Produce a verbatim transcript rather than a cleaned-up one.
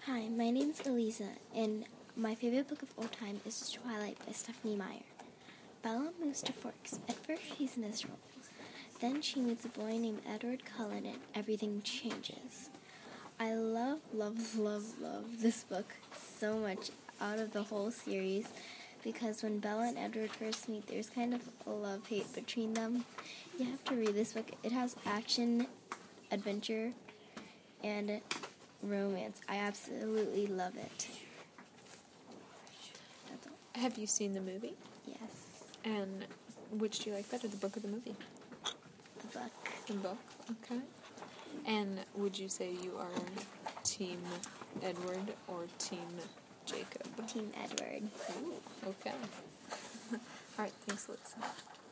Hi, my name's Eliza, and my favorite book of all time is Twilight by Stephenie Meyer. Bella moves to Forks. At first she's miserable. Then she meets a boy named Edward Cullen and everything changes. I love, love, love, love this book so much out of the whole series because when Bella and Edward first meet, there's kind of a love-hate between them. You have to read this book. It has action, adventure, and romance. I absolutely love it. That's all. Have you seen the movie? Yes. And which do you like better, the book or the movie? The book. The book, okay. And would you say you are Team Edward or Team Jacob? Team Edward. Ooh, okay. All right, thanks, Lisa.